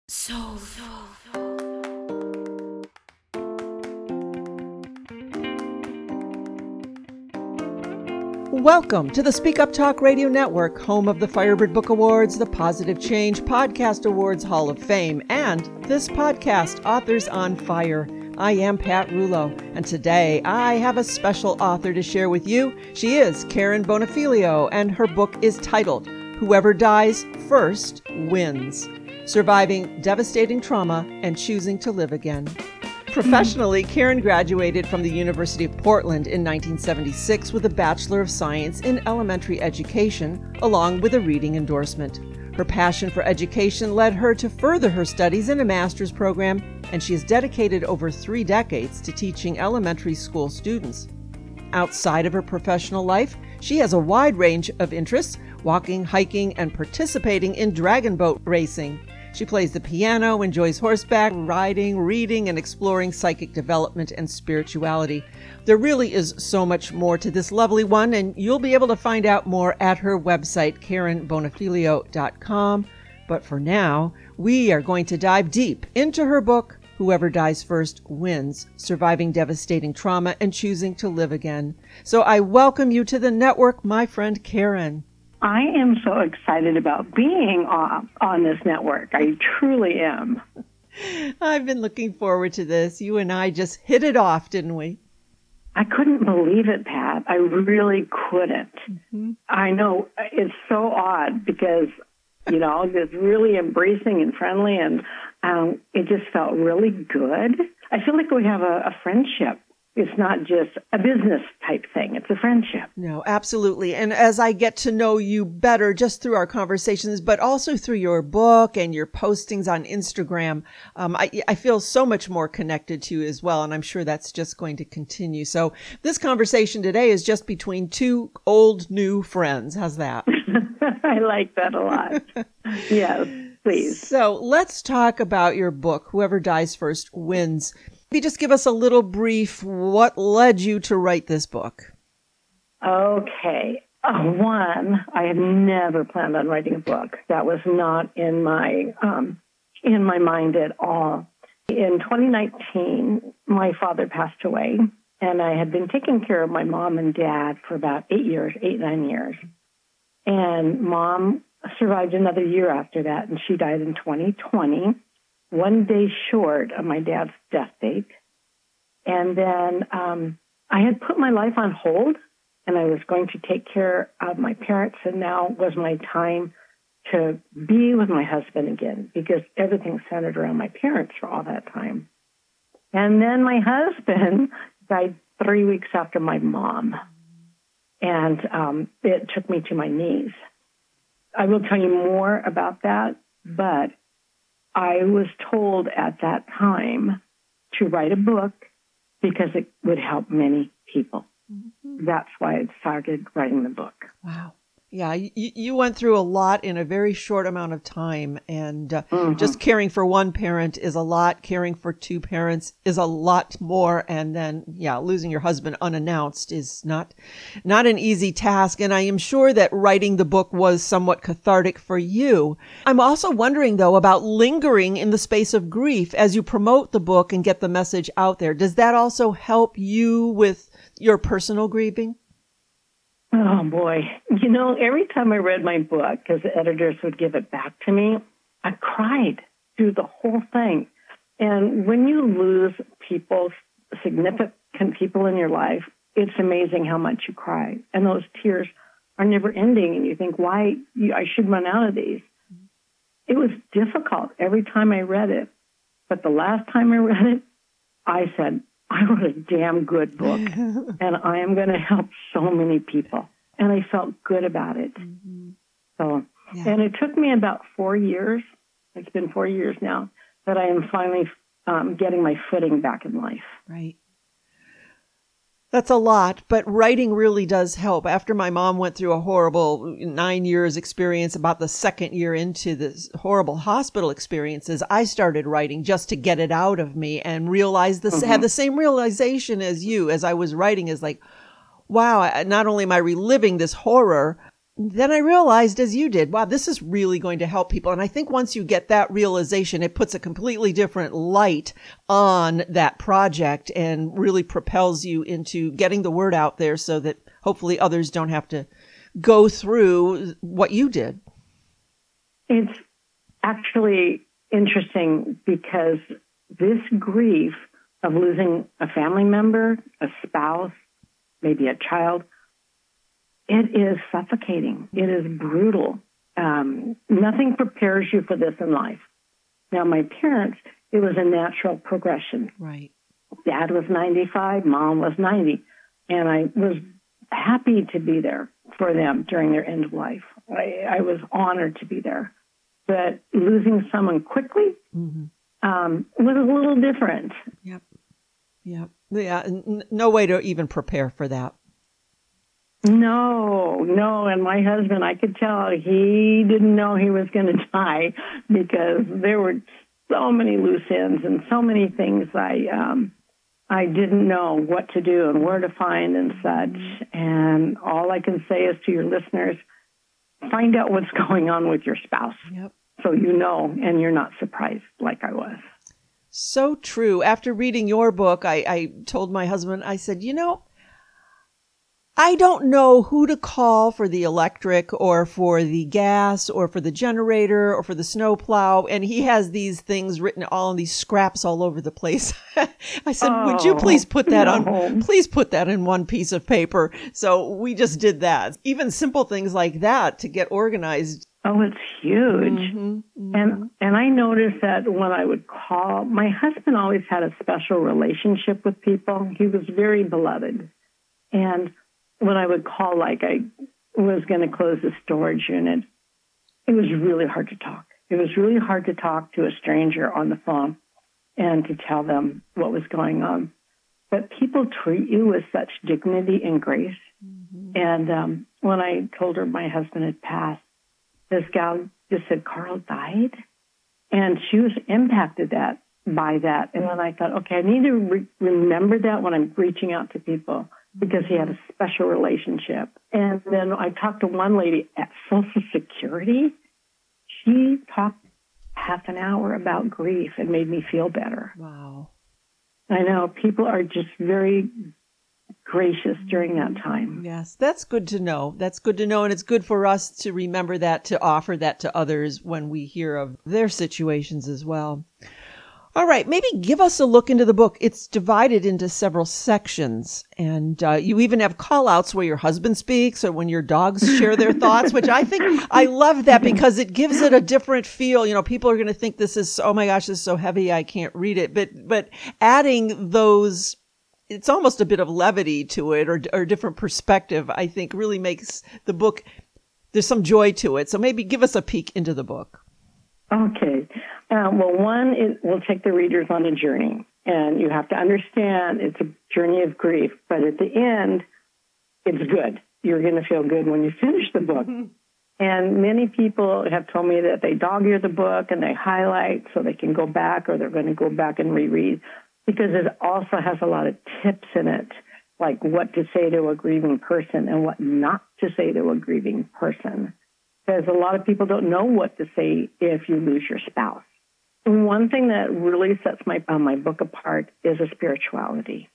Welcome to the Speak Up Talk Radio Network, home of the Firebird Book Awards, the Positive Change Podcast Awards Hall of Fame, and this podcast, Authors on Fire. I am Pat Rulo, and today I have a special author to share with you. She is Karen Bonafilio, and her book is titled, Whoever Dies First Wins: Surviving Devastating Trauma and Choosing to Live Again. Professionally, Karen graduated from the University of Portland in 1976 with a Bachelor of Science in Elementary Education, along with a reading endorsement. Her passion for education led her to further her studies in a master's program, and she has dedicated over 3 decades to teaching elementary school students. Outside of her professional life, she has a wide range of interests, walking, hiking, and participating in dragon boat racing. She plays the piano, enjoys horseback riding, reading, and exploring psychic development and spirituality. There really is so much more to this lovely one, and you'll be able to find out more at her website, KarenBonafilio.com. But for now, we are going to dive deep into her book, Whoever Dies First Wins: Surviving Devastating Trauma and Choosing to Live Again. So I welcome you to the network, my friend Karen. I am so excited about being on this network. I truly am. I've been looking forward to this. You and I just hit it off, didn't we? I couldn't believe it, Pat. I really couldn't. Mm-hmm. I know it's so odd because, it's really embracing and friendly, and it just felt really good. I feel like we have a friendship. It's not just a business type thing. It's a friendship. No, absolutely. And as I get to know you better just through our conversations, but also through your book and your postings on Instagram, I feel so much more connected to you as well. And I'm sure that's just going to continue. So this conversation today is just between 2 old, new friends. How's that? I like that a lot. Yes, please. So let's talk about your book, Whoever Dies First Wins. Maybe just give us a little brief, what led you to write this book? Okay. One, I had never planned on writing a book. That was not in my mind at all. In 2019, my father passed away, and I had been taking care of my mom and dad for about 9 years. And Mom survived another year after that, and she died in 2020. 1 day short of my dad's death date. And then I had put my life on hold, and I was going to take care of my parents, and now was my time to be with my husband again, because everything centered around my parents for all that time. And then my husband died 3 weeks after my mom, and it took me to my knees. I will tell you more about that, but I was told at that time to write a book because it would help many people. Mm-hmm. That's why I started writing the book. Wow. Yeah, you went through a lot in a very short amount of time, and just caring for one parent is a lot. Caring for 2 parents is a lot more, and then losing your husband unannounced is not an easy task. And I am sure that writing the book was somewhat cathartic for you. I'm also wondering though about lingering in the space of grief as you promote the book and get the message out there. Does that also help you with your personal grieving? Oh, boy. Every time I read my book, because the editors would give it back to me, I cried through the whole thing. And when you lose people, significant people in your life, it's amazing how much you cry. And those tears are never ending. And you think, I should run out of these. It was difficult every time I read it. But the last time I read it, I said, I wrote a damn good book, and I am going to help so many people. And I felt good about it. Mm-hmm. And it took me about 4 years. It's been 4 years now that I am finally getting my footing back in life. Right. That's a lot, but writing really does help. After my mom went through a horrible 9 years experience, about the second year into this horrible hospital experiences, I started writing just to get it out of me and realized this, had the same realization as you as I was writing, is like, wow, not only am I reliving this horror, then I realized, as you did, wow, this is really going to help people. And I think once you get that realization, it puts a completely different light on that project and really propels you into getting the word out there so that hopefully others don't have to go through what you did. It's actually interesting because this grief of losing a family member, a spouse, maybe a child, it is suffocating. It is brutal. Nothing prepares you for this in life. Now, my parents, it was a natural progression. Right. Dad was 95, Mom was 90, and I was happy to be there for them during their end of life. I was honored to be there. But losing someone quickly was a little different. Yep. Yeah. No way to even prepare for that. No. And my husband, I could tell he didn't know he was going to die because there were so many loose ends and so many things I didn't know what to do and where to find and such. And all I can say is to your listeners, find out what's going on with your spouse. Yep. So you know, and you're not surprised like I was. So true. After reading your book, I told my husband, I said, I don't know who to call for the electric or for the gas or for the generator or for the snowplow. And he has these things written all on these scraps all over the place. I said, would you please put that please put that in one piece of paper. So we just did that. Even simple things like that to get organized. Oh, it's huge. And I noticed that when I would call, my husband always had a special relationship with people. He was very beloved. And when I would call, like I was going to close the storage unit, it was really hard to talk. It was really hard to talk to a stranger on the phone and to tell them what was going on. But people treat you with such dignity and grace. And when I told her my husband had passed, this gal just said, Carl died? And she was impacted by that. And then I thought, okay, I need to remember that when I'm reaching out to people because he had a special relationship. And then I talked to one lady at Social Security. She talked half an hour about grief and made me feel better. Wow. I know. People are just very gracious during that time. Yes, that's good to know. That's good to know. And it's good for us to remember that, to offer that to others when we hear of their situations as well. All right, maybe give us a look into the book. It's divided into several sections, and you even have call-outs where your husband speaks or when your dogs share their thoughts, which I love that because it gives it a different feel. People are going to think this is, oh my gosh, this is so heavy, I can't read it. But adding those, it's almost a bit of levity to it or different perspective, I think really makes the book, there's some joy to it. So maybe give us a peek into the book. Okay. Well, one, it will take the readers on a journey, and you have to understand it's a journey of grief, but at the end, it's good. You're going to feel good when you finish the book. And many people have told me that they dog-ear the book and they highlight so they can go back or they're going to go back and reread because it also has a lot of tips in it, like what to say to a grieving person and what not to say to a grieving person. Because a lot of people don't know what to say if you lose your spouse. One thing that really sets my book apart is a spirituality.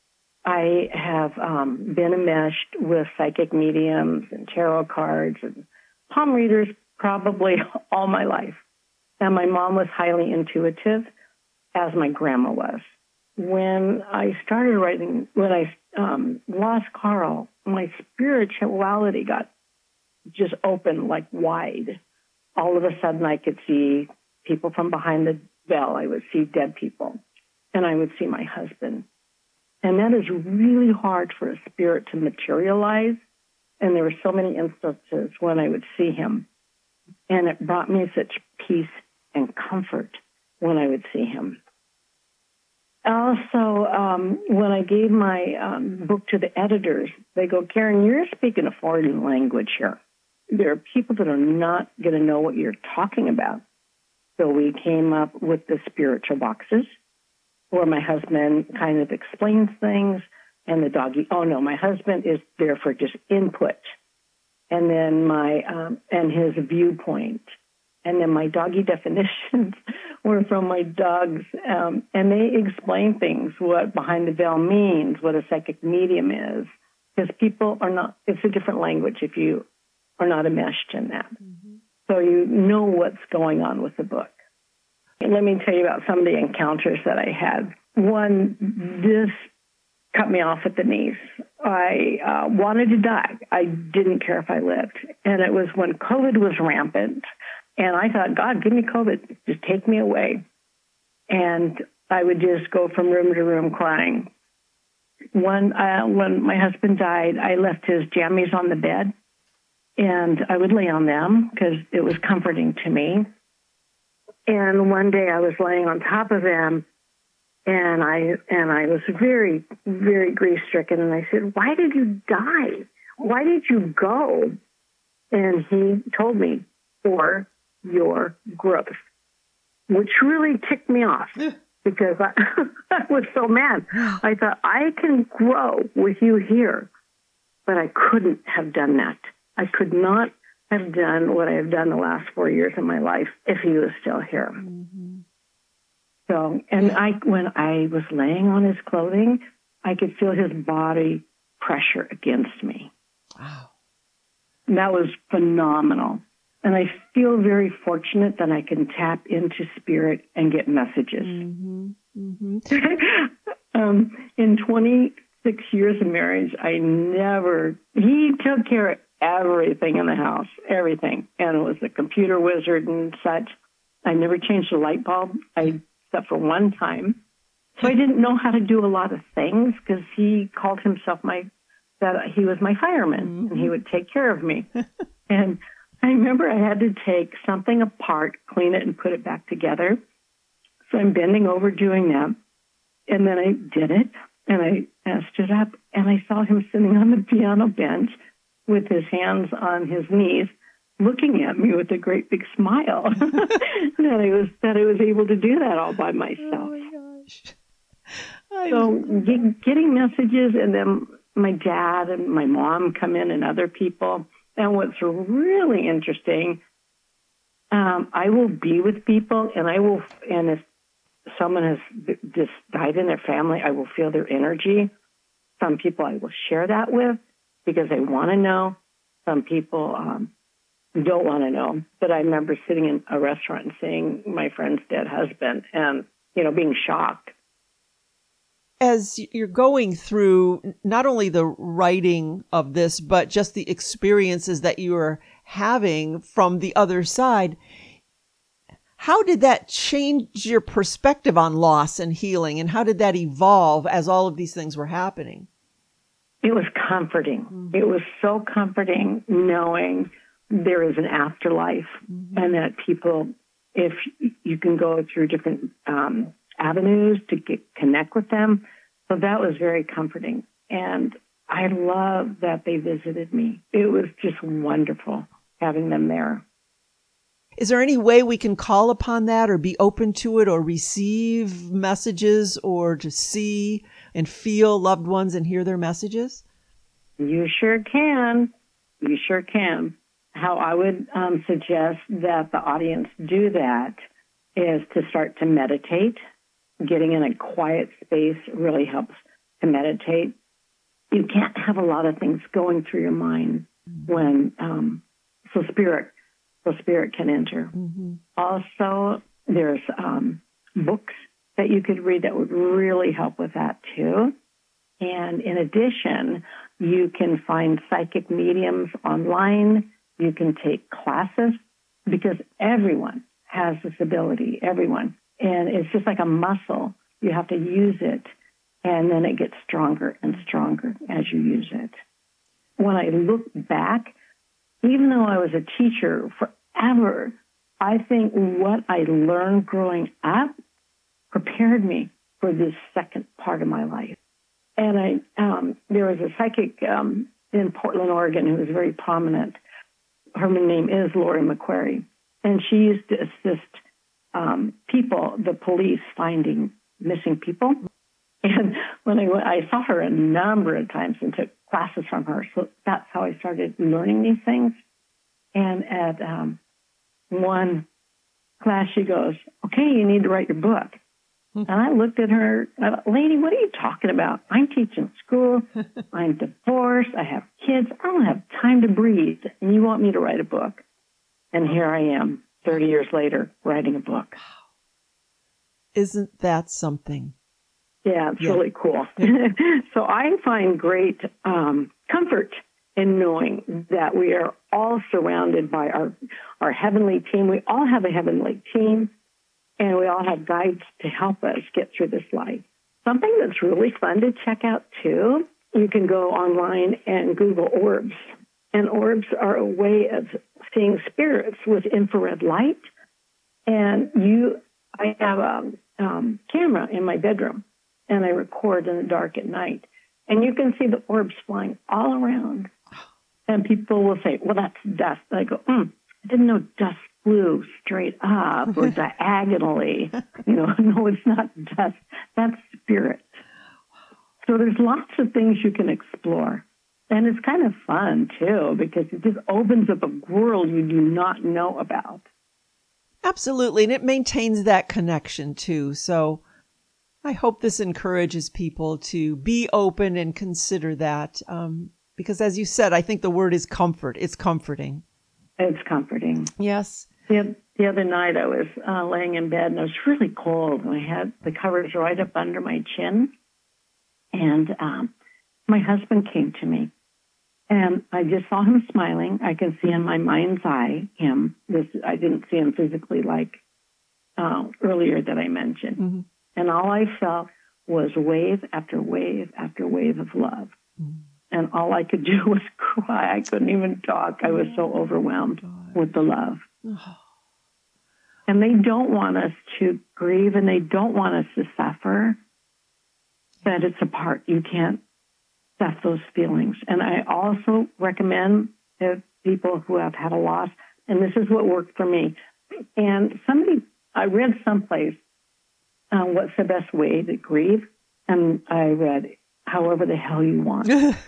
I have been enmeshed with psychic mediums and tarot cards and palm readers probably all my life. And my mom was highly intuitive, as my grandma was. When I started writing, when I lost Carl, my spirituality got just open, like wide. All of a sudden, I could see people from behind the veil. I would see dead people, and I would see my husband. And that is really hard for a spirit to materialize. And there were so many instances when I would see him, and it brought me such peace and comfort when I would see him. Also, when I gave my book to the editors, they go, Karen, you're speaking a foreign language here. There are people that are not going to know what you're talking about. So we came up with the spiritual boxes where my husband kind of explains things and the doggy, oh no, my husband is there for just input. and then and his viewpoint. And then my doggy definitions were from my dogs. And they explain things, what behind the veil means, what a psychic medium is. Because people are not, it's a different language if you are not enmeshed in that. Mm-hmm. So you know what's going on with the book. And let me tell you about some of the encounters that I had. One, this cut me off at the knees. I wanted to die. I didn't care if I lived. And it was when COVID was rampant. And I thought, God, give me COVID. Just take me away. And I would just go from room to room crying. When my husband died, I left his jammies on the bed. And I would lay on them because it was comforting to me. And one day I was laying on top of them. And I was very, very grief-stricken. And I said, why did you die? Why did you go? And he told me, for your growth, which really ticked me off because I was so mad. I thought, I can grow with you here, but I couldn't have done that. I could not have done what I have done the last 4 years of my life if he was still here. Mm-hmm. So, and when I was laying on his clothing, I could feel his body pressure against me. Wow. That was phenomenal. And I feel very fortunate that I can tap into spirit and get messages. Mm-hmm. Mm-hmm. In 26 years of marriage, he took care of everything in the house, everything. And it was a computer wizard and such. I never changed a light bulb, except for one time. So I didn't know how to do a lot of things because he called himself that he was my fireman, mm-hmm. and he would take care of me. And I remember I had to take something apart, clean it, and put it back together. So I'm bending over doing that. And then I did it, and I stood up, and I saw him sitting on the piano bench with his hands on his knees, looking at me with a great big smile that I was able to do that all by myself. Oh, my gosh. So getting messages, and then my dad and my mom come in and other people. And what's really interesting, I will be with people, and if someone has just died in their family, I will feel their energy. Some people I will share that with because they want to know. Some people don't want to know. But I remember sitting in a restaurant and seeing my friend's dead husband and, being shocked. As you're going through not only the writing of this, but just the experiences that you are having from the other side, how did that change your perspective on loss and healing? And how did that evolve as all of these things were happening? It was comforting. Mm-hmm. It was so comforting knowing there is an afterlife, mm-hmm. and that people, if you can go through different avenues to connect with them. So that was very comforting. And I love that they visited me. It was just wonderful having them there. Is there any way we can call upon that or be open to it or receive messages or to see and feel loved ones and hear their messages? You sure can. You sure can. How I would suggest that the audience do that is to start to meditate. Getting in a quiet space really helps to meditate. You can't have a lot of things going through your mind when so spirit can enter. Mm-hmm. Also, there's books that you could read that would really help with that too. And in addition, you can find psychic mediums online. You can take classes because everyone has this ability, everyone. And it's just like a muscle. You have to use it, and then it gets stronger and stronger as you use it. When I look back, even though I was a teacher forever, I think what I learned growing up prepared me for this second part of my life. And there was a psychic in Portland, Oregon, who was very prominent. Her name is Lori McQuarrie, and she used to assist the police finding missing people. And when I saw her a number of times and took classes from her. So that's how I started learning these things. And at one class, she goes, okay, you need to write your book. And I looked at her, lady, what are you talking about? I'm teaching school. I'm divorced. I have kids. I don't have time to breathe. And you want me to write a book? And here I am, 30 years later, writing a book. Isn't that something? Yeah, it's really cool. So I find great comfort in knowing that we are all surrounded by our heavenly team. We all have a heavenly team, and we all have guides to help us get through this life. Something that's really fun to check out, too, you can go online and Google orbs. And orbs are a way of seeing spirits with infrared light. And I have a camera in my bedroom, and I record in the dark at night. And you can see the orbs flying all around. And people will say, well, that's dust. And I go, I didn't know dust flew straight up or diagonally. No, it's not dust. That's spirit. So there's lots of things you can explore. And it's kind of fun, too, because it just opens up a world you do not know about. Absolutely. And it maintains that connection, too. So I hope this encourages people to be open and consider that. Because as you said, I think the word is comfort. It's comforting. It's comforting. Yes. The other night I was laying in bed and it was really cold. And I had the covers right up under my chin. And my husband came to me. And I just saw him smiling. I can see in my mind's eye him. I didn't see him physically like earlier that I mentioned. Mm-hmm. And all I felt was wave after wave after wave of love. Mm-hmm. And all I could do was cry. I couldn't even talk. I was so overwhelmed with the love. Oh. And they don't want us to grieve, and they don't want us to suffer. But it's a part. You can't stuff those feelings. And I also recommend to people who have had a loss, and this is what worked for me. And I read someplace, what's the best way to grieve? And I read, however the hell you want.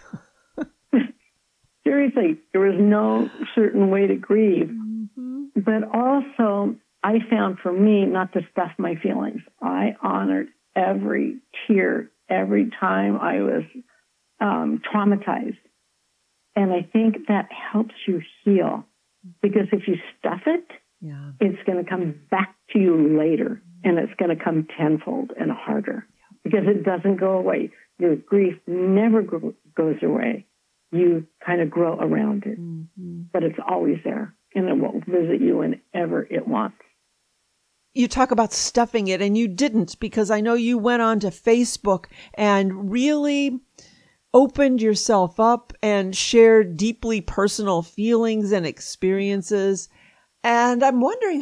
Seriously, there was no certain way to grieve. Mm-hmm. But also, I found for me not to stuff my feelings. I honored every tear, every time I was traumatized. And I think that helps you heal. Because if you stuff it, it's going to come back to you later. And it's going to come tenfold and harder. Because it doesn't go away. Your grief never goes away. You kind of grow around it. Mm-hmm. But it's always there. And it will visit you whenever it wants. You talk about stuffing it, and you didn't, because I know you went on to Facebook and really opened yourself up and shared deeply personal feelings and experiences. And I'm wondering,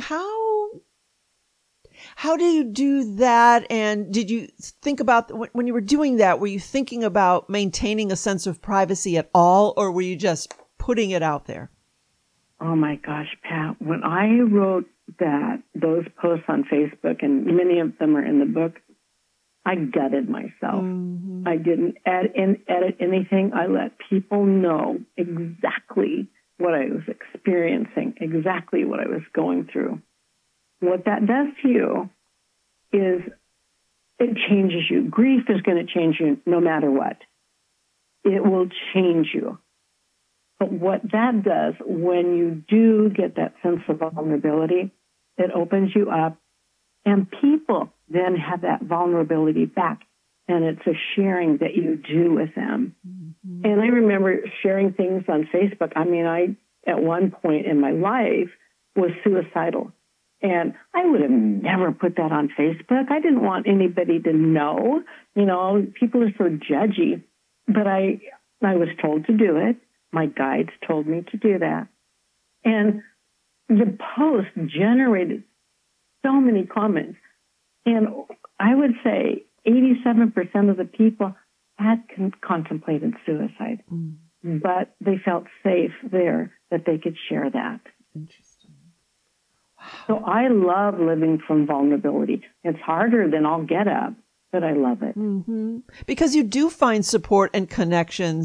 how do you do that? And did you think about, when you were doing that, were you thinking about maintaining a sense of privacy at all, or were you just putting it out there? Oh my gosh, Pat, when I wrote those posts on Facebook, and many of them are in the book, I gutted myself. Mm-hmm. I didn't edit anything. I let people know exactly what I was experiencing, exactly what I was going through. What that does to you is it changes you. Grief is going to change you no matter what. It will change you. But what that does, when you do get that sense of vulnerability, it opens you up, and people then have that vulnerability back, and it's a sharing that you do with them. Mm-hmm. And I remember sharing things on Facebook. I mean, I, at one point in my life, was suicidal. And I would have never put that on Facebook. I didn't want anybody to know. People are so judgy. But I was told to do it. My guides told me to do that. And the post generated so many comments. And I would say 87% of the people had contemplated suicide. Mm-hmm. But they felt safe there that they could share that. Interesting. Wow. So I love living from vulnerability. It's harder than I'll get up, but I love it. Mm-hmm. Because you do find support and connections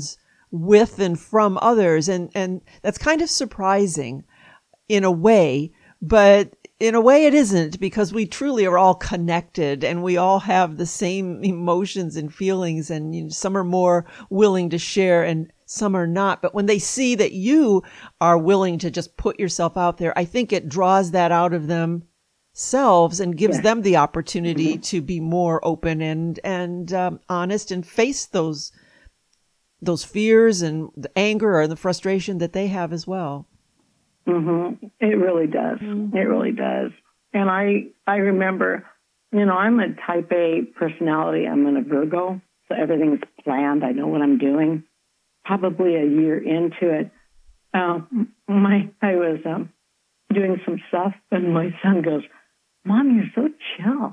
with and from others. And that's kind of surprising in a way, but in a way it isn't, because we truly are all connected and we all have the same emotions and feelings, and some are more willing to share and some are not. But when they see that you are willing to just put yourself out there, I think it draws that out of themselves and gives them the opportunity to be more open and honest and face those fears and the anger or the frustration that they have as well. Mm-hmm. It really does. Mm-hmm. It really does. And I remember, I'm a type A personality. I'm a Virgo, so everything's planned. I know what I'm doing. Probably a year into it, I was doing some stuff, and my son goes, "Mom, you're so chill."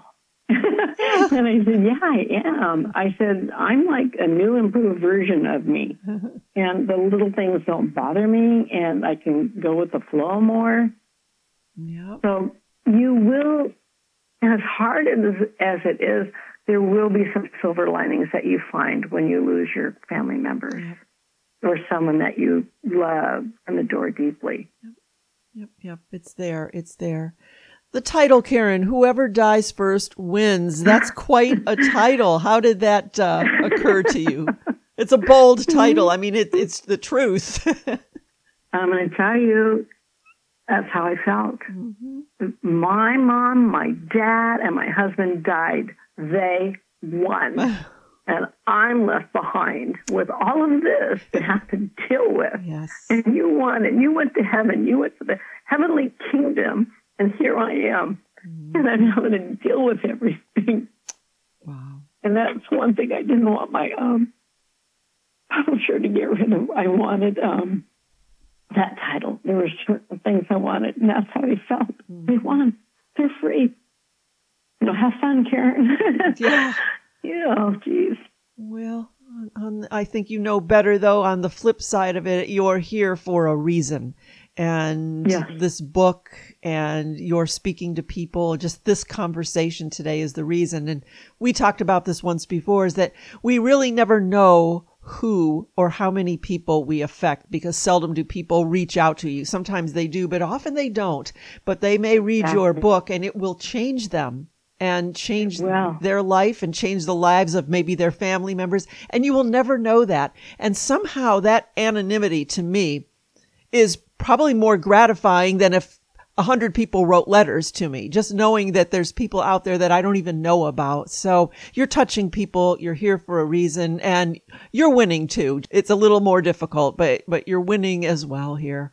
And I said, "Yeah, I am." I said, "I'm like a new, improved version of me, and the little things don't bother me, and I can go with the flow more." Yep. So you will, as hard as it is, there will be some silver linings that you find when you lose your family members. Yep. Or someone that you love and adore deeply. Yep. It's there. The title, Karen, "Whoever Dies First Wins." That's quite a title. How did that occur to you? It's a bold title. I mean, it's the truth. I'm going to tell you, that's how I felt. Mm-hmm. My mom, my dad, and my husband died. They won. And I'm left behind with all of this to have to deal with. Yes. And you won, and you went to heaven. You went to the heavenly kingdom, and here I am. Mm-hmm. And I'm having to deal with everything. Wow. And that's one thing I didn't want my publisher to get rid of. I wanted that title. There were certain things I wanted, and that's how I felt. Mm-hmm. They won. They're free. Have fun, Karen. Yeah. Yeah, geez. Well, I think better, though, on the flip side of it, you're here for a reason. And this book and you're speaking to people, just this conversation today is the reason. And we talked about this once before, is that we really never know who or how many people we affect, because seldom do people reach out to you. Sometimes they do, but often they don't. But they may read your book and it will change them and change their life and change the lives of maybe their family members. And you will never know that. And somehow that anonymity to me is probably more gratifying than if 100 people wrote letters to me, just knowing that there's people out there that I don't even know about. So you're touching people, you're here for a reason, and you're winning too. It's a little more difficult, but you're winning as well here.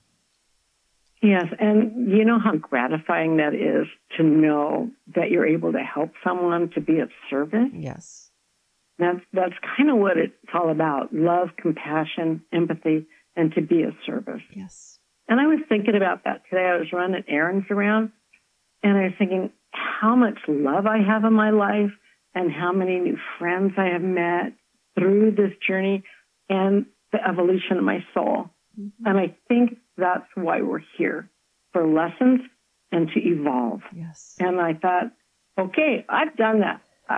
Yes, and you know how gratifying that is to know that you're able to help someone, to be of service? Yes. That's kind of what it's all about: love, compassion, empathy, and to be of service. Yes. And I was thinking about that today. I was running errands around, and I was thinking how much love I have in my life and how many new friends I have met through this journey and the evolution of my soul. Mm-hmm. And I think that's why we're here, for lessons and to evolve. Yes. And I thought, okay, I've done that.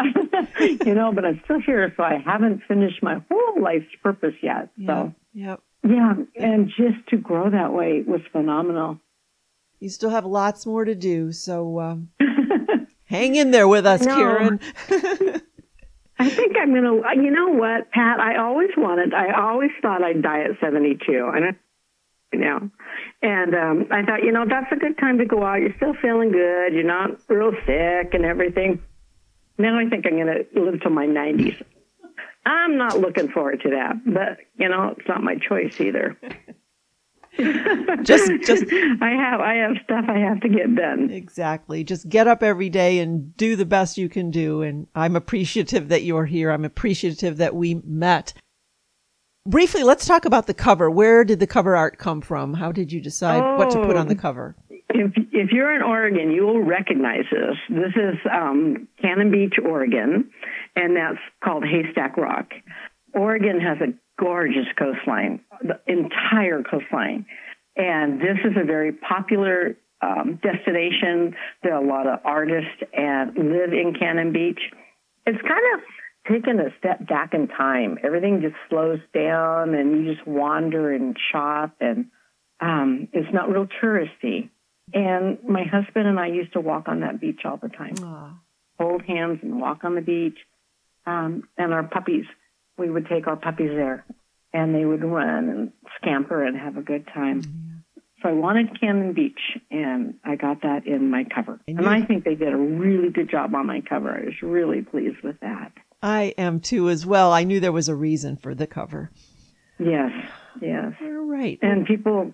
But I'm still here, so I haven't finished my whole life's purpose yet. So, and just to grow that way was phenomenal. You still have lots more to do, so hang in there with us, Karen. I think I'm going to, you know what, Pat, I always thought I'd die at 72. And I thought, that's a good time to go out. You're still feeling good. You're not real sick and everything. Now I think I'm going to live to my 90s. I'm not looking forward to that, but, it's not my choice either. just I have stuff I have to get done. Exactly. Just get up every day and do the best you can do. And I'm appreciative that you're here. I'm appreciative that we met. Briefly, let's talk about the cover. Where did the cover art come from? How did you decide what to put on the cover? If you're in Oregon, you will recognize this. This is Cannon Beach, Oregon, and that's called Haystack Rock. Oregon has a gorgeous coastline, the entire coastline. And this is a very popular destination. There are a lot of artists and live in Cannon Beach. It's kind of taken a step back in time. Everything just slows down, and you just wander and shop, and it's not real touristy. And my husband and I used to walk on that beach all the time, hold hands and walk on the beach. And our puppies, we would take our puppies there, and they would run and scamper and have a good time. So I wanted Camden Beach, and I got that in my cover. And I think they did a really good job on my cover. I was really pleased with that. I am too as well. I knew there was a reason for the cover. Yes. All right. And people,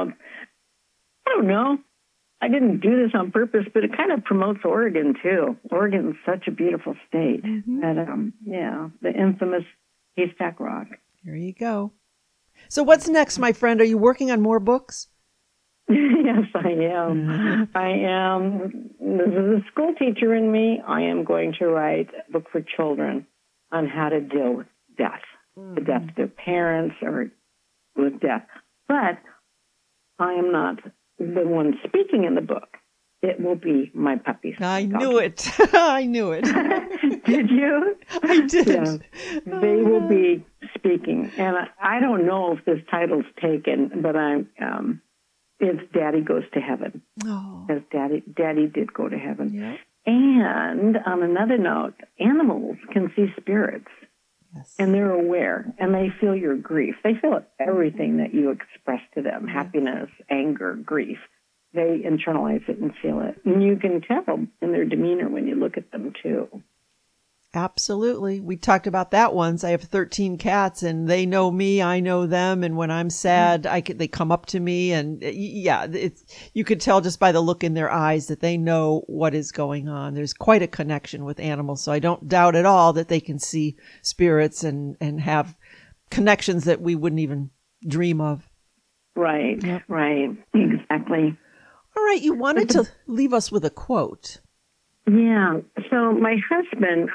I don't know. I didn't do this on purpose, but it kind of promotes Oregon, too. Oregon is such a beautiful state. Mm-hmm. And, the infamous Haystack Rock. There you go. So what's next, my friend? Are you working on more books? Yes, I am. I am. This is a school teacher in me. I am going to write a book for children on how to deal with death, the death of their parents or with death. But I am not the one speaking in the book. It will be my puppies. I knew it. I knew it. Did you? I did. Yeah. They will be speaking. And I don't know if this title's taken, but it's Daddy Goes to Heaven. Oh. Because Daddy did go to heaven. Yeah. And on another note, animals can see spirits. Yes. And they're aware, and they feel your grief. They feel everything that you express to them, happiness, anger, grief. They internalize it and feel it. And you can tell in their demeanor when you look at them, too. Absolutely. We talked about that once. I have 13 cats, and they know me. I know them. And when I'm sad, they come up to me. And you could tell just by the look in their eyes that they know what is going on. There's quite a connection with animals. So I don't doubt at all that they can see spirits and have connections that we wouldn't even dream of. Right. Yep. Right. Exactly. All right. You wanted to leave us with a quote. Yeah. So my husband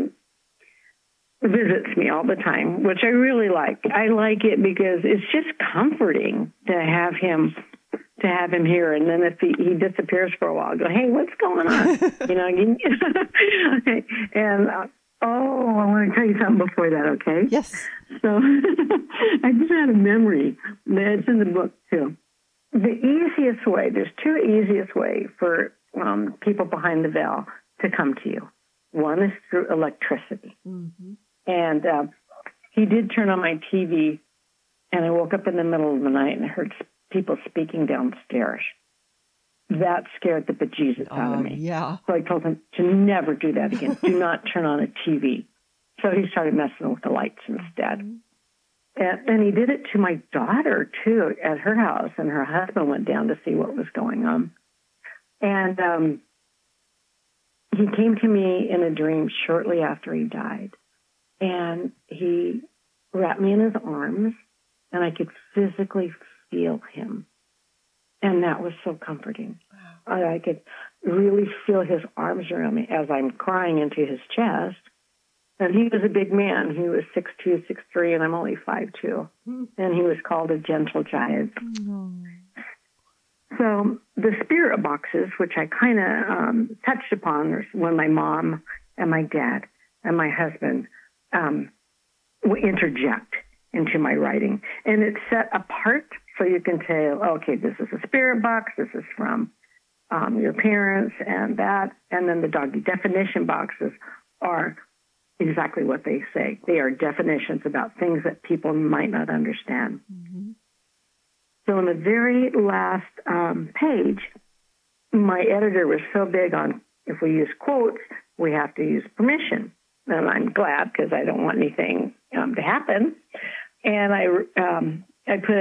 visits me all the time, which I really like. I like it because it's just comforting to have him here. And then if he disappears for a while, I go, hey, what's going on? And I want to tell you something before that, okay? Yes. So I just had a memory. It's in the book too. The easiest way, there's two easiest ways for people behind the veil to come to you. One is through electricity. Mm-hmm. And he did turn on my TV, and I woke up in the middle of the night and heard people speaking downstairs. That scared the bejesus out of me. Yeah. So I told him to never do that again. Do not turn on a TV. So he started messing with the lights instead. Mm-hmm. And he did it to my daughter, too, at her house, and her husband went down to see what was going on. And he came to me in a dream shortly after he died, and he wrapped me in his arms, and I could physically feel him. And that was so comforting. Wow. I could really feel his arms around me as I'm crying into his chest. And he was a big man. He was 6'2", 6'3", and I'm only 5'2". Mm-hmm. And he was called a gentle giant. Mm-hmm. So the spirit boxes, which I kind of touched upon when my mom and my dad and my husband will interject into my writing. And it's set apart so you can tell, okay, this is a spirit box, this is from your parents and that. And then the doggy definition boxes are exactly what they say. They are definitions about things that people might not understand. Mm-hmm. So in the very last page, my editor was so big on if we use quotes, we have to use permission. And I'm glad because I don't want anything to happen. And I put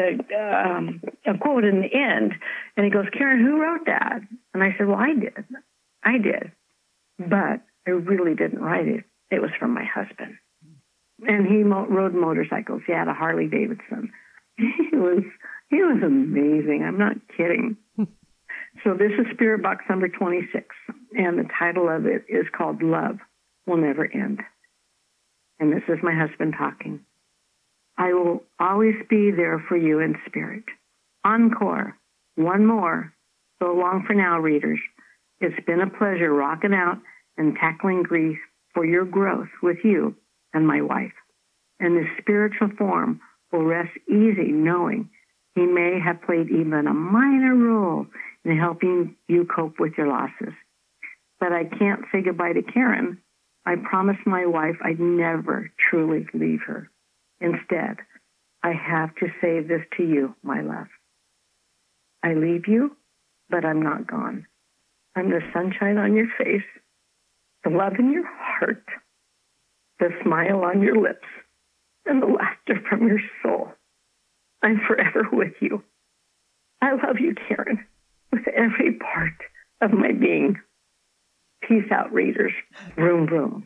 a quote in the end, and he goes, Karen, who wrote that? And I said, well, I did. But I really didn't write it. It was from my husband. And he rode motorcycles. He had a Harley Davidson. He was amazing. I'm not kidding. So this is Spirit Box number 26, and the title of it is called Love Will Never End. And this is my husband talking. I will always be there for you in spirit. Encore, one more. So long for now, readers. It's been a pleasure rocking out and tackling grief for your growth with you and my wife. And his spiritual form will rest easy knowing he may have played even a minor role in helping you cope with your losses. But I can't say goodbye to Karen. I promised my wife I'd never truly leave her. Instead, I have to say this to you, my love. I leave you, but I'm not gone. I'm the sunshine on your face, the love in your heart, the smile on your lips, and the laughter from your soul. I'm forever with you. I love you, Karen, with every part of my being. Peace out, readers. Vroom, vroom.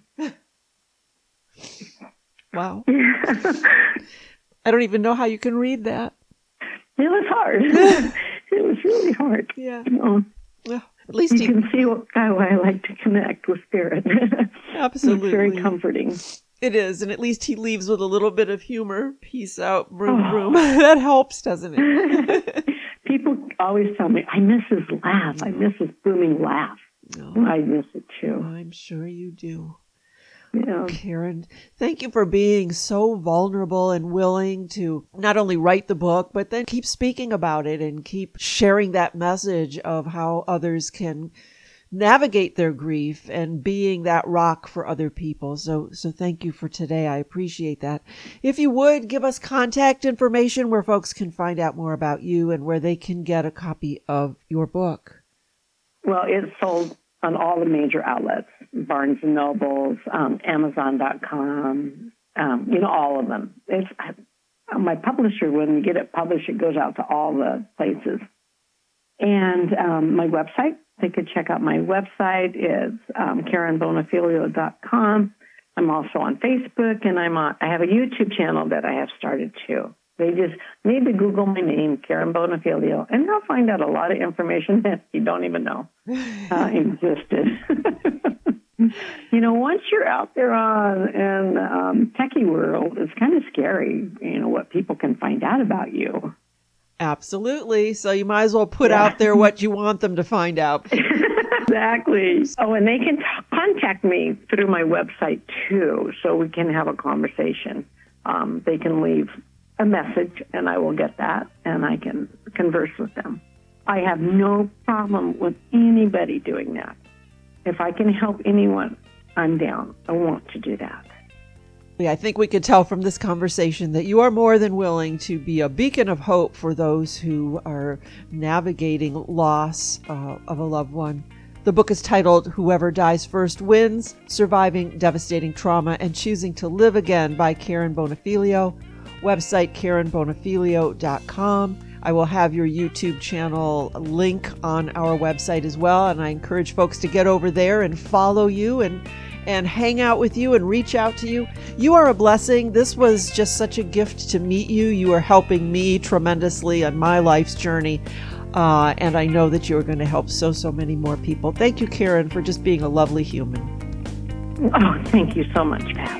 Wow. Yeah. I don't even know how you can read that. It was hard. It was really hard. Yeah. Well, at least you can see why I like to connect with spirit. Absolutely. It's very comforting. It is, and at least he leaves with a little bit of humor. Peace out, vroom, vroom. That helps, doesn't it? People always tell me, I miss his laugh. I miss his booming laugh. Oh, I miss it too. I'm sure you do. Yeah. Karen, thank you for being so vulnerable and willing to not only write the book, but then keep speaking about it and keep sharing that message of how others can navigate their grief and being that rock for other people. So thank you for today. I appreciate that. If you would, give us contact information where folks can find out more about you and where they can get a copy of your book. Well, it's sold on all the major outlets, Barnes & Nobles, Amazon.com, all of them. My publisher, when you get it published, it goes out to all the places. And my website, they could check out my website. It's KarenBonafilio.com. I'm also on Facebook, and I have a YouTube channel that I have started too. They just need to Google my name, Karen Bonafilio, and they'll find out a lot of information that you don't even know existed. Once you're out there in techie world, it's kind of scary, what people can find out about you. Absolutely. So you might as well put out there what you want them to find out. Exactly. Oh, and they can contact me through my website too, so we can have a conversation. They can leave a message, and I will get that, and I can converse with them. I have no problem with anybody doing that. If I can help anyone, I'm down. I want to do that. I think we could tell from this conversation that you are more than willing to be a beacon of hope for those who are navigating loss of a loved one. The book is titled Whoever Dies First Wins, Surviving Devastating Trauma and Choosing to Live Again by Karen Bonafilio. Website KarenBonafilio.com. I will have your YouTube channel link on our website as well, and I encourage folks to get over there and follow you and hang out with you and reach out to you. You are a blessing. This was just such a gift to meet you. You are helping me tremendously on my life's journey, and I know that you're going to help so many more people. Thank you, Karen, for just being a lovely human. Oh, thank you so much, Pat.